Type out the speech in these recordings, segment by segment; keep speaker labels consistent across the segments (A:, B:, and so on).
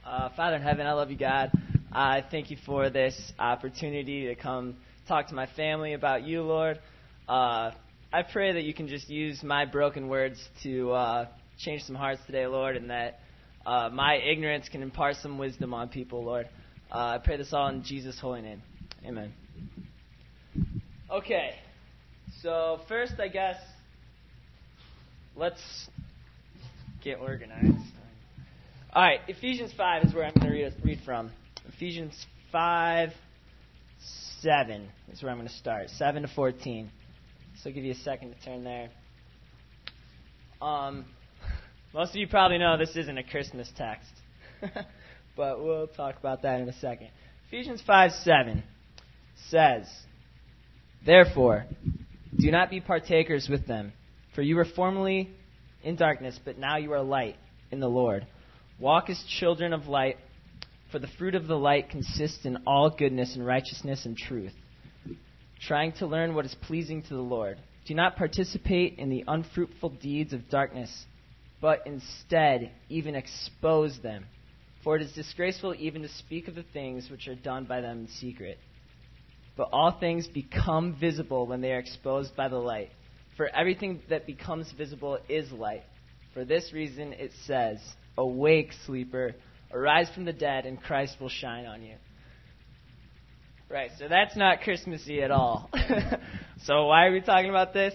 A: Father in heaven, I love you, God. I thank you for this opportunity to come talk to my family about you, Lord. I pray that you can just use my broken words to change some hearts today, Lord, and that my ignorance can impart some wisdom on people, Lord. I pray this all in Jesus' holy name. Amen. Okay, so first, I guess, let's get organized. All right, Ephesians 5 is where I'm going to read from. Ephesians 5:7 is where I'm going to start, 7 to 14. So I'll give you a second to turn there. Most of you probably know this isn't a Christmas text, but we'll talk about that in a second. Ephesians 5:7 says, "Therefore, do not be partakers with them, for you were formerly in darkness, but now you are light in the Lord. Walk as children of light, for the fruit of the light consists in all goodness and righteousness and truth, trying to learn what is pleasing to the Lord. Do not participate in the unfruitful deeds of darkness, but instead even expose them. For it is disgraceful even to speak of the things which are done by them in secret. But all things become visible when they are exposed by the light. For everything that becomes visible is light. For this reason it says, 'Awake, sleeper, arise from the dead, and Christ will shine on you.'" Right, so that's not Christmassy at all. So why are we talking about this?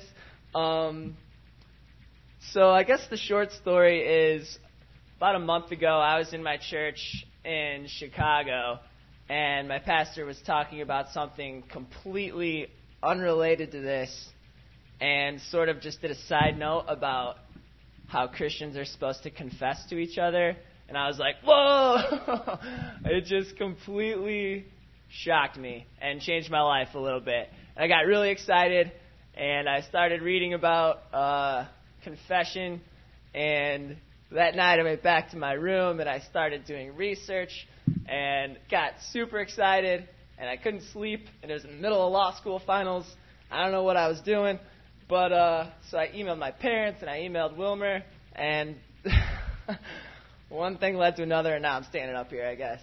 A: So I guess the short story is, about a month ago, I was in my church in Chicago, and my pastor was talking about something completely unrelated to this, and sort of just did a side note about how Christians are supposed to confess to each other. And I was like, whoa! It just completely shocked me and changed my life a little bit. And I got really excited, and I started reading about confession. And that night I went back to my room, and I started doing research, and got super excited, and I couldn't sleep, and it was in the middle of law school finals. I don't know what I was doing. But, so I emailed my parents, and I emailed Wilmer, and one thing led to another, and now I'm standing up here, I guess.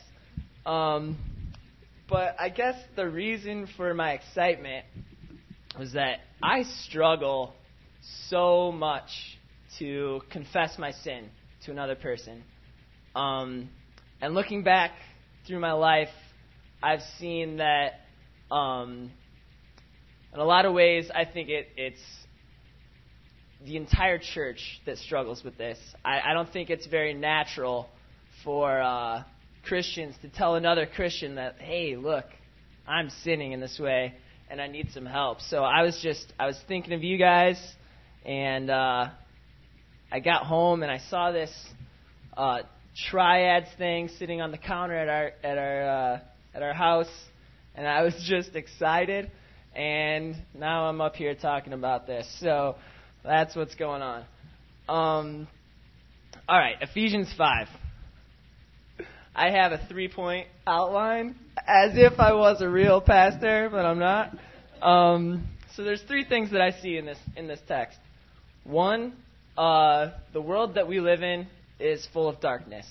A: But I guess the reason for my excitement was that I struggle so much to confess my sin to another person. And looking back through my life, I've seen that in a lot of ways, I think it's the entire church that struggles with this. I don't think it's very natural for Christians to tell another Christian that, hey, look, I'm sinning in this way, and I need some help. So I was thinking of you guys, and I got home, and I saw this triads thing sitting on the counter at our house, and I was just excited. And now I'm up here talking about this. So that's what's going on. All right, Ephesians 5. I have a 3-point outline, as if I was a real pastor, but I'm not. So there's 3 things that I see in this text. 1, the world that we live in is full of darkness.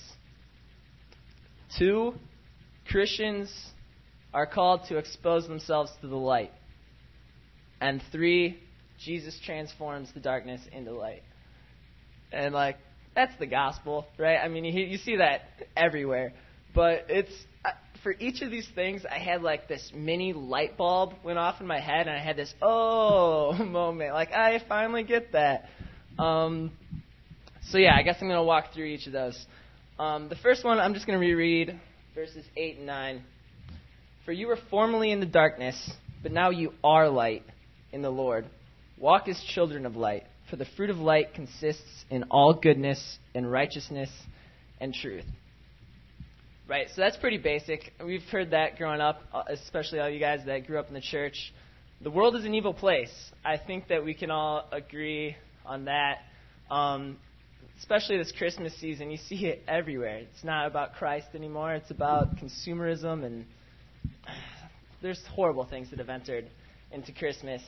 A: 2, Christians are called to expose themselves to the light. And 3, Jesus transforms the darkness into light. And, that's the gospel, right? I mean, you see that everywhere. But it's, for each of these things, I had, this mini light bulb went off in my head, and I had this, oh, moment. I finally get that. So, yeah, I guess I'm going to walk through each of those. The first one, I'm just going to reread verses 8 and 9. "For you were formerly in the darkness, but now you are light in the Lord. Walk as children of light, for the fruit of light consists in all goodness and righteousness and truth." Right, so that's pretty basic. We've heard that growing up, especially all you guys that grew up in the church. The world is an evil place. I think that we can all agree on that. Especially this Christmas season, you see it everywhere. It's not about Christ anymore. It's about consumerism, and there's horrible things that have entered into Christmas.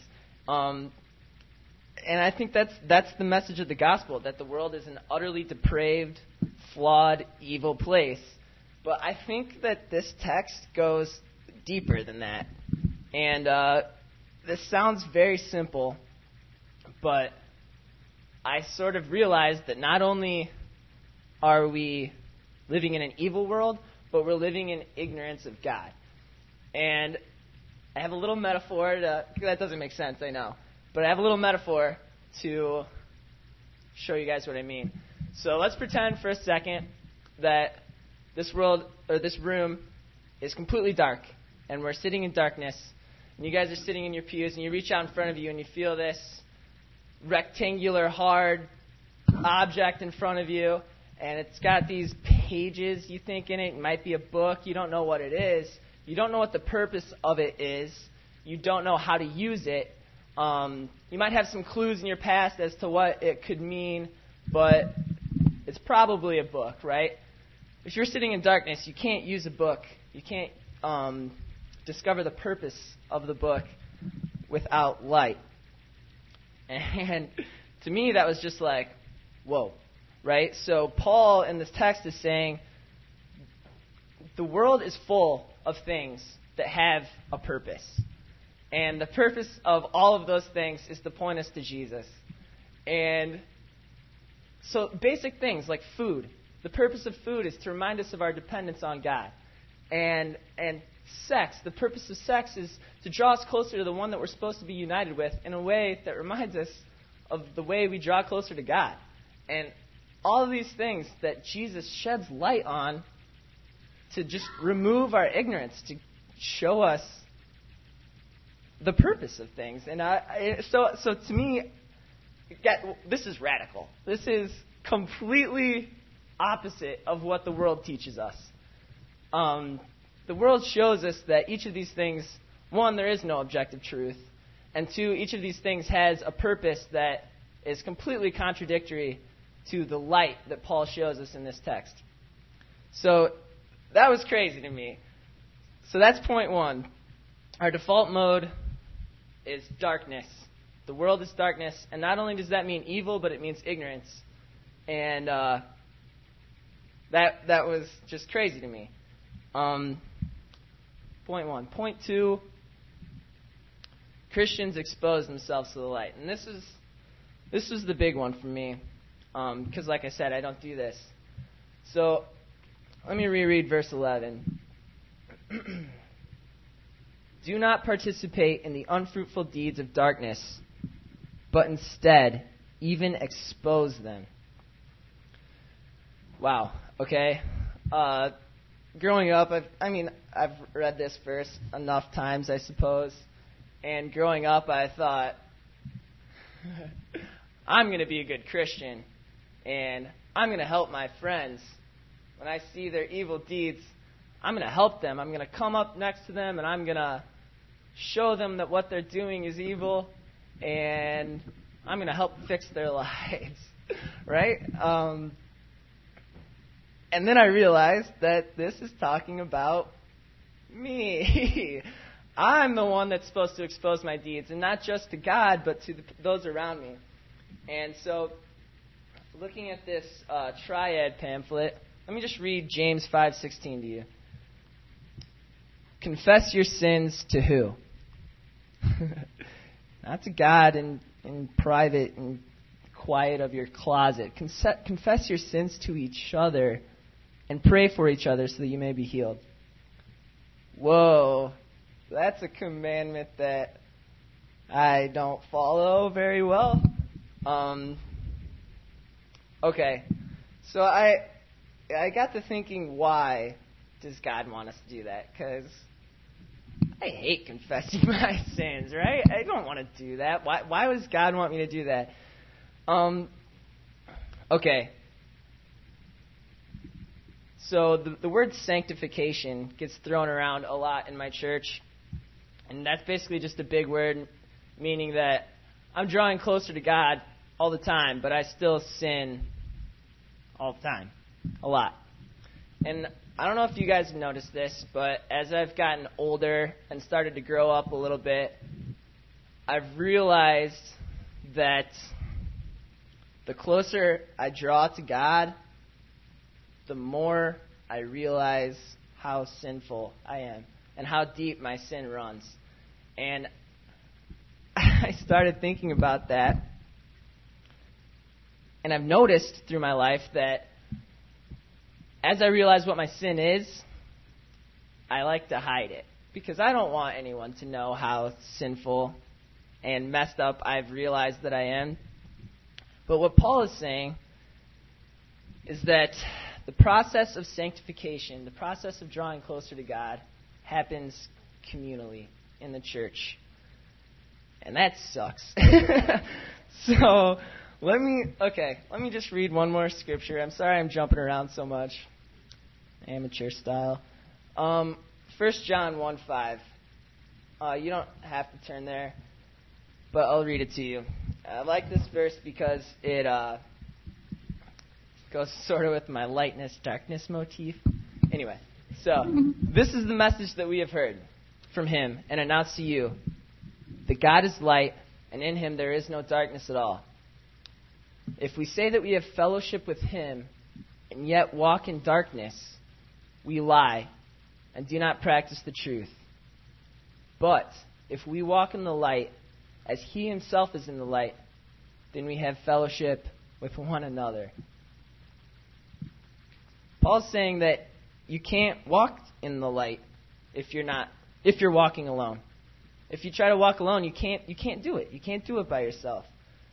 A: And I think that's the message of the gospel, that the world is an utterly depraved, flawed, evil place. But I think that this text goes deeper than that. And this sounds very simple, but I sort of realized that not only are we living in an evil world, but we're living in ignorance of God. And I have a little metaphor that doesn't make sense, I know. But I have a little metaphor to show you guys what I mean. So let's pretend for a second that this world, or this room, is completely dark. And we're sitting in darkness. And you guys are sitting in your pews, and you reach out in front of you, and you feel this rectangular, hard object in front of you. And it's got these pages, you think, in it. It might be a book. You don't know what it is. You don't know what the purpose of it is. You don't know how to use it. You might have some clues in your past as to what it could mean, but it's probably a book, right? If you're sitting in darkness, you can't use a book. You can't discover the purpose of the book without light. And to me, that was just like, whoa, right? So Paul in this text is saying the world is full of things that have a purpose. And the purpose of all of those things is to point us to Jesus. And so basic things like food. The purpose of food is to remind us of our dependence on God. And sex. The purpose of sex is to draw us closer to the one that we're supposed to be united with in a way that reminds us of the way we draw closer to God. And all of these things that Jesus sheds light on to just remove our ignorance, to show us the purpose of things. And so to me, this is radical. This is completely opposite of what the world teaches us. The world shows us that each of these things, one, there is no objective truth, and two, each of these things has a purpose that is completely contradictory to the light that Paul shows us in this text. So that was crazy to me. So that's point one. Our default mode is darkness. The world is darkness, and not only does that mean evil, but it means ignorance. And that was just crazy to me. Point one. Point two, Christians expose themselves to the light. And this is the big one for me, because like I said, I don't do this. So let me reread verse 11. Do not participate in the unfruitful deeds of darkness, but instead even expose them. Wow. Okay. Growing up, I've read this verse enough times, I suppose. And growing up, I thought, I'm going to be a good Christian, and I'm going to help my friends. When I see their evil deeds, I'm going to help them. I'm going to come up next to them, and I'm going to show them that what they're doing is evil, and I'm going to help fix their lives, right? And then I realized that this is talking about me. I'm the one that's supposed to expose my deeds, and not just to God, but to those around me. And so, looking at this triad pamphlet, let me just read James 5:16 to you. Confess your sins to who? Not to God in private and quiet of your closet. Confess your sins to each other and pray for each other so that you may be healed. Whoa, that's a commandment that I don't follow very well. Okay, so I got to thinking, why does God want us to do that? Because I hate confessing my sins, right? I don't want to do that. Why does God want me to do that? Okay. So the word sanctification gets thrown around a lot in my church. And that's basically just a big word meaning that I'm drawing closer to God all the time, but I still sin all the time. A lot. And I don't know if you guys have noticed this, but as I've gotten older and started to grow up a little bit, I've realized that the closer I draw to God, the more I realize how sinful I am and how deep my sin runs. And I started thinking about that. And I've noticed through my life that as I realize what my sin is, I like to hide it. Because I don't want anyone to know how sinful and messed up I've realized that I am. But what Paul is saying is that the process of sanctification, the process of drawing closer to God, happens communally in the church. And that sucks. So let me just read one more scripture. I'm sorry I'm jumping around so much. Amateur style. 1 John 1:5. You don't have to turn there, but I'll read it to you. I like this verse because it goes sort of with my lightness, darkness motif. Anyway, so this is the message that we have heard from him and announced to you, that God is light, and in him there is no darkness at all. If we say that we have fellowship with him and yet walk in darkness, we lie and do not practice the truth. But if we walk in the light as he himself is in the light, then we have fellowship with one another. Paul's saying that you can't walk in the light if you're walking alone. If you try to walk alone, you can't do it. You can't do it by yourself.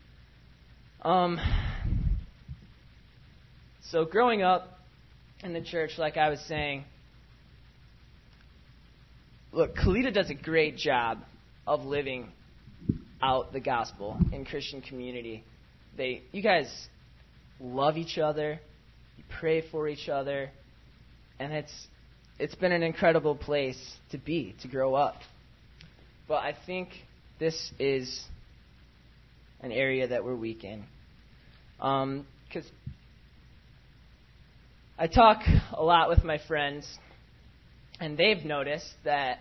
A: So growing up in the church, like I was saying, look, Kalita does a great job of living out the gospel in Christian community. You guys love each other, you pray for each other, and it's been an incredible place to grow up. But I think this is an area that we're weak in. Because I talk a lot with my friends, and they've noticed that,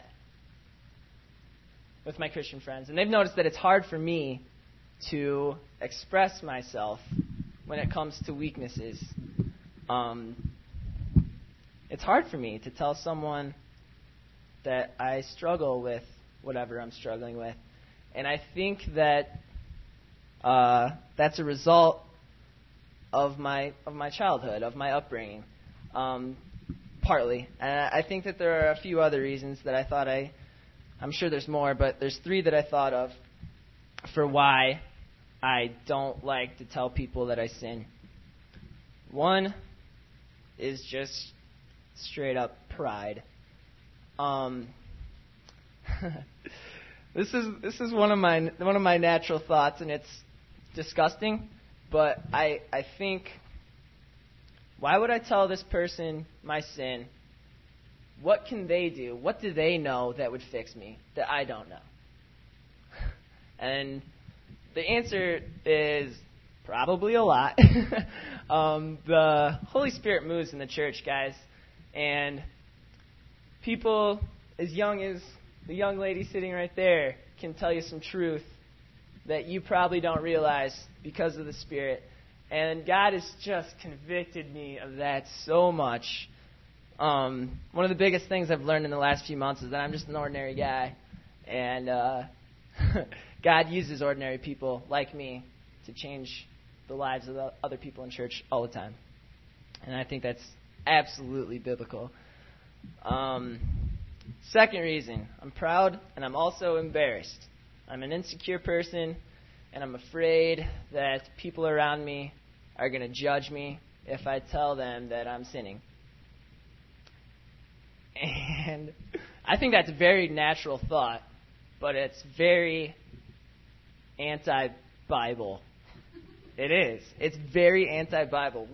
A: with my Christian friends, and they've noticed that it's hard for me to express myself when it comes to weaknesses. It's hard for me to tell someone that I struggle with whatever I'm struggling with. And I think that that's a result of my childhood, of my upbringing, partly. And I think that there are a few other reasons that I thought I'm sure there's more, but there's three that I thought of for why I don't like to tell people that I sin. One is just straight up pride. This is one of my natural thoughts, and it's disgusting. But I think, why would I tell this person my sin? What can they do? What do they know that would fix me that I don't know? And the answer is probably a lot. The Holy Spirit moves in the church, guys, and people as young as the young lady sitting right there can tell you some truth that you probably don't realize because of the Spirit. And God has just convicted me of that so much. One of the biggest things I've learned in the last few months is that I'm just an ordinary guy. And God uses ordinary people like me to change the lives of the other people in church all the time. And I think that's absolutely biblical. Second reason, I'm proud and I'm also embarrassed. I'm an insecure person, and I'm afraid that people around me are going to judge me if I tell them that I'm sinning. And I think that's a very natural thought, but it's very anti-Bible. It is. It's very anti-Bible.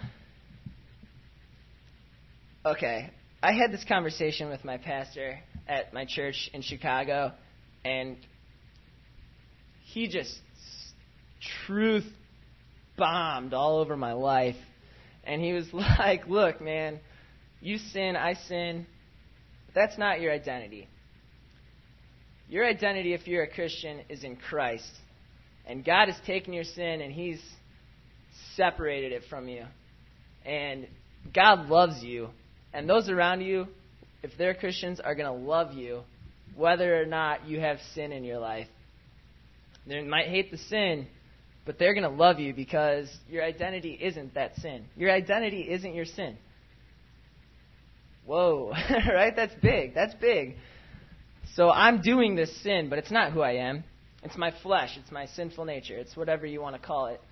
A: I had this conversation with my pastor at my church in Chicago, and he just truth bombed all over my life. And he was like, look, man, you sin, I sin. That's not your identity. Your identity, if you're a Christian, is in Christ. And God has taken your sin and he's separated it from you. And God loves you And those around you, if they're Christians, are going to love you whether or not you have sin in your life. They might hate the sin, but they're going to love you because your identity isn't that sin. Your identity isn't your sin. Whoa, right? That's big. That's big. So I'm doing this sin, but it's not who I am. It's my flesh. It's my sinful nature. It's whatever you want to call it.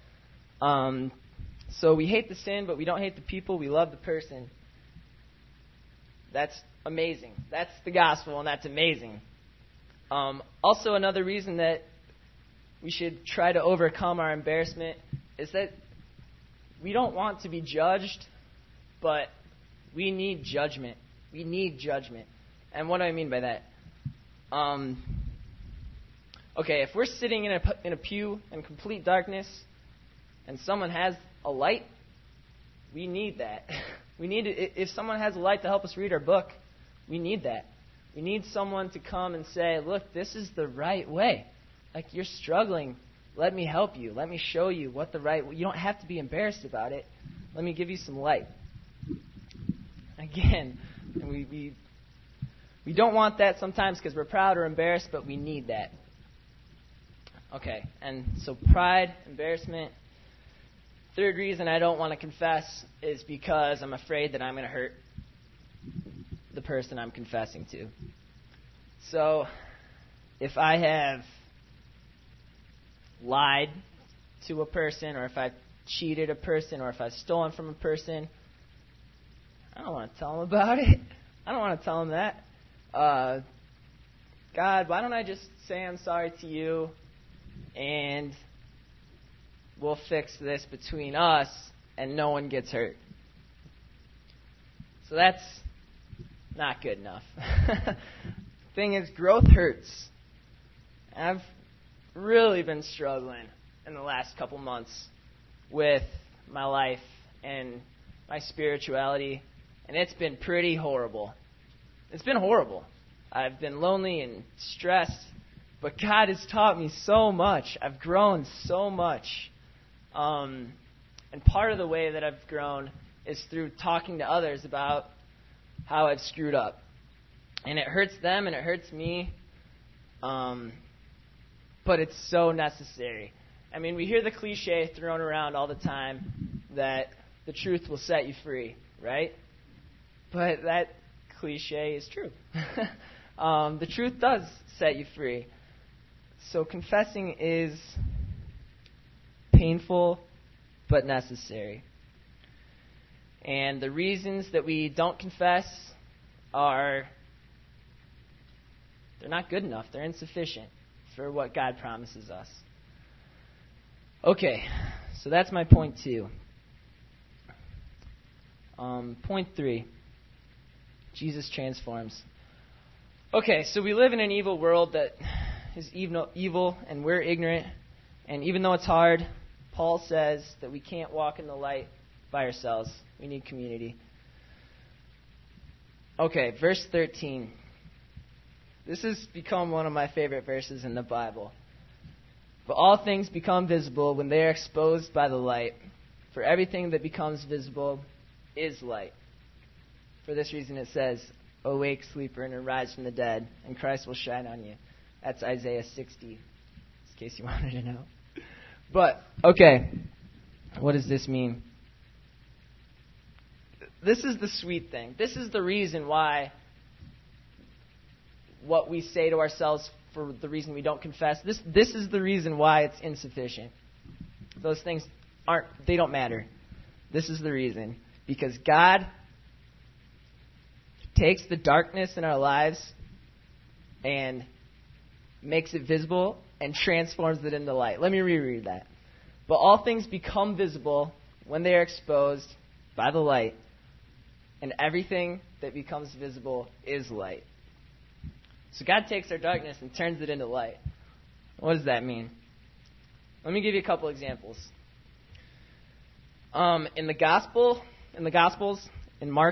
A: So we hate the sin, but we don't hate the people. We love the person. That's amazing. That's the gospel, and that's amazing. Also, another reason that we should try to overcome our embarrassment is that we don't want to be judged, but we need judgment. We need judgment. And what do I mean by that? Okay, if we're sitting in a pew in complete darkness and someone has a light, we need that. If someone has a light to help us read our book, we need that. We need someone to come and say, look, this is the right way. Like, you're struggling. Let me help you. Let me show you what the right way. You don't have to be embarrassed about it. Let me give you some light. Again, we don't want that sometimes because we're proud or embarrassed, but we need that. Okay, and so pride, embarrassment. Third reason I don't want to confess is because I'm afraid that I'm going to hurt the person I'm confessing to. So if I have lied to a person, or if I've cheated a person, or if I've stolen from a person, I don't want to tell them about it. I don't want to tell them that. God, why don't I just say I'm sorry to you, and we'll fix this between us, and no one gets hurt. So that's not good enough. Thing is, growth hurts. I've really been struggling in the last couple months with my life and my spirituality, and it's been pretty horrible. It's been horrible. I've been lonely and stressed, but God has taught me so much. I've grown so much. And part of the way that I've grown is through talking to others about how I've screwed up. And it hurts them and it hurts me, but it's so necessary. I mean, we hear the cliche thrown around all the time that the truth will set you free, right? But that cliche is true. The truth does set you free. So confessing is painful but necessary. And the reasons that we don't confess they're not good enough. They're insufficient for what God promises us. Okay, so that's my point 2. Point 3, Jesus transforms. Okay, so we live in an evil world that is evil, and we're ignorant. And even though it's hard, Paul says that we can't walk in the light by ourselves. We need community. Okay, verse 13. This has become one of my favorite verses in the Bible. But all things become visible when they are exposed by the light. For everything that becomes visible is light. For this reason it says, awake, sleeper, and arise from the dead, and Christ will shine on you. That's Isaiah 60, in case you wanted to know. But, okay, what does this mean? This is the sweet thing. This is the reason why what we say to ourselves for the reason we don't confess, this is the reason why it's insufficient. Those things they don't matter. This is the reason. Because God takes the darkness in our lives and makes it visible and transforms it into light. Let me reread that. But all things become visible when they are exposed by the light, and everything that becomes visible is light. So God takes our darkness and turns it into light. What does that mean? Let me give you a couple examples. In the Gospels, in Mark,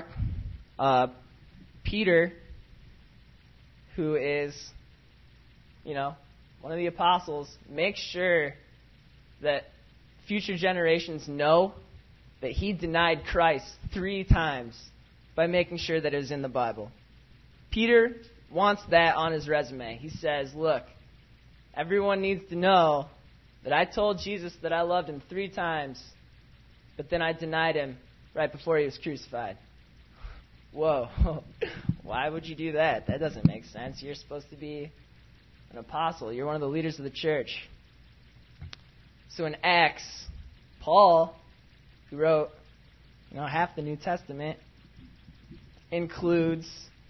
A: Peter, who is, one of the apostles, makes sure that future generations know that he denied Christ 3 times by making sure that it was in the Bible. Peter wants that on his resume. He says, look, everyone needs to know that I told Jesus that I loved him 3 times, but then I denied him right before he was crucified. Whoa. Why would you do that? That doesn't make sense. You're supposed to be an apostle. You're one of the leaders of the church. So in Acts, Paul, who wrote half the New Testament, includes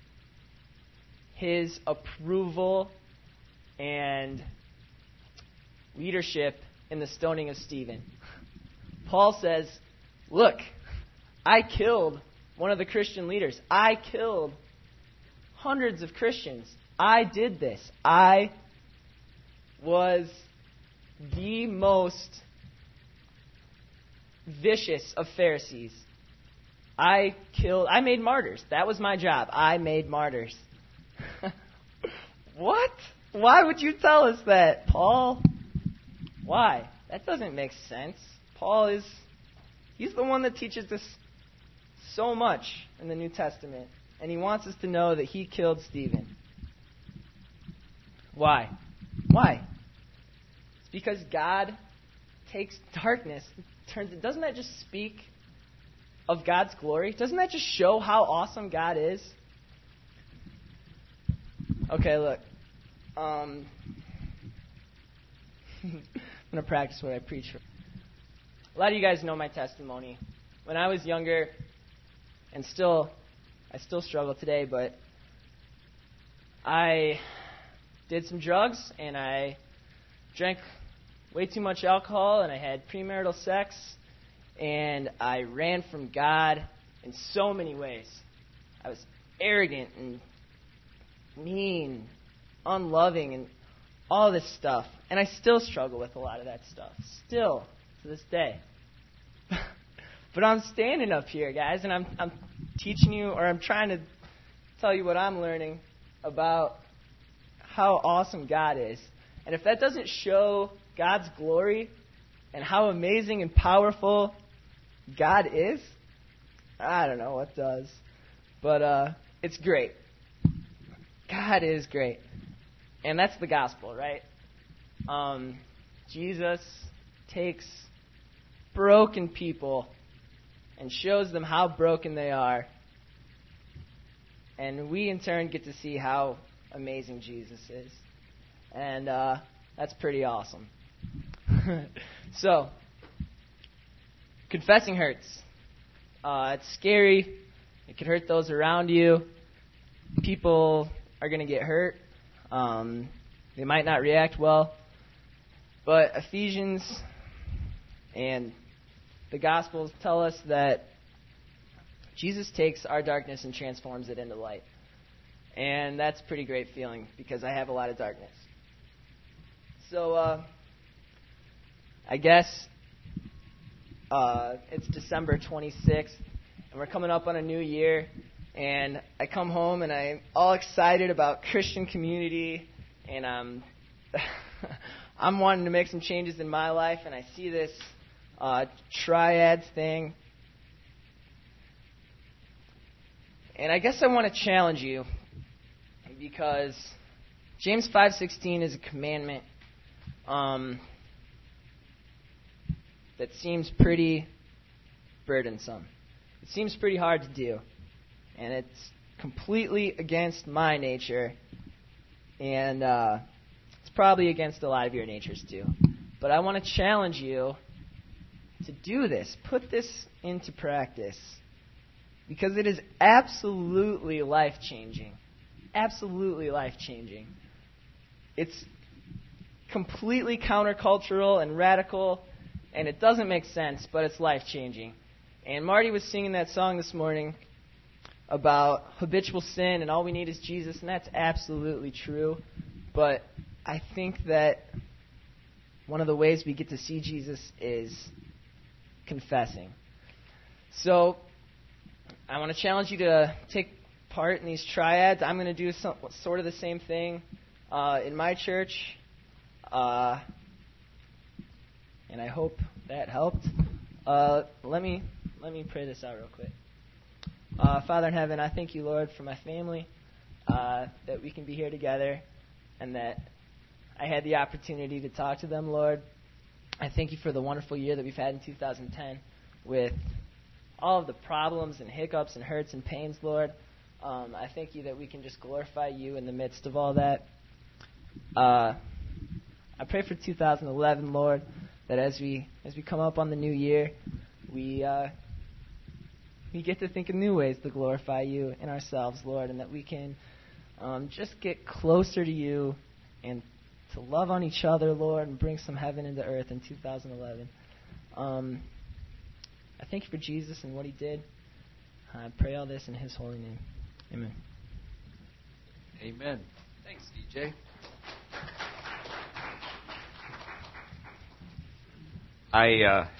A: his approval and leadership in the stoning of Stephen. Paul says, look, I killed one of the Christian leaders. I killed hundreds of Christians. I did this. I was the most vicious of Pharisees. I made martyrs. That was my job. I made martyrs. What? Why would you tell us that, Paul? Why? That doesn't make sense. He's the one that teaches us so much in the New Testament. And he wants us to know that he killed Stephen. Why? Why? It's because God takes darkness, turns it. Doesn't that just speak of God's glory? Doesn't that just show how awesome God is? Okay, look. I'm going to practice what I preach. A lot of you guys know my testimony. When I was younger, and I still struggle today, but I did some drugs, and I drank way too much alcohol, and I had premarital sex, and I ran from God in so many ways. I was arrogant and mean, unloving, and all this stuff. And I still struggle with a lot of that stuff. Still, to this day. But I'm standing up here, guys, and I'm teaching you, or I'm trying to tell you what I'm learning about how awesome God is. And if that doesn't show God's glory and how amazing and powerful God is, I don't know what does. But it's great. God is great. And that's the gospel, right? Jesus takes broken people and shows them how broken they are. And we, in turn, get to see how amazing Jesus is. And that's pretty awesome. So, confessing hurts. It's scary. It could hurt those around you. People are going to get hurt. They might not react well. But Ephesians and the Gospels tell us that Jesus takes our darkness and transforms it into light. And that's a pretty great feeling because I have a lot of darkness. So, I guess it's December 26th, and we're coming up on a new year. And I come home, and I'm all excited about Christian community, and I'm wanting to make some changes in my life, and I see this triads thing. And I guess I want to challenge you, because James 5:16 is a commandment that seems pretty burdensome. It seems pretty hard to do. And it's completely against my nature. And it's probably against a lot of your natures too. But I want to challenge you to do this. Put this into practice. Because it is absolutely life-changing. Absolutely life-changing. It's completely countercultural and radical. And it doesn't make sense, but it's life-changing. And Marty was singing that song this morning about habitual sin and all we need is Jesus, and that's absolutely true. But I think that one of the ways we get to see Jesus is confessing. So I want to challenge you to take part in these triads. I'm going to do sort of the same thing in my church, and I hope that helped. Let me pray this out real quick. Father in heaven, I thank you, Lord, for my family, that we can be here together, and that I had the opportunity to talk to them, Lord. I thank you for the wonderful year that we've had in 2010 with all of the problems and hiccups and hurts and pains, Lord. I thank you that we can just glorify you in the midst of all that. I pray for 2011, Lord, that as we come up on the new year, we get to think of new ways to glorify you in ourselves, Lord, and that we can just get closer to you and to love on each other, Lord, and bring some heaven into earth in 2011. I thank you for Jesus and what he did. I pray all this in his holy name. Amen.
B: Amen. Thanks, DJ. I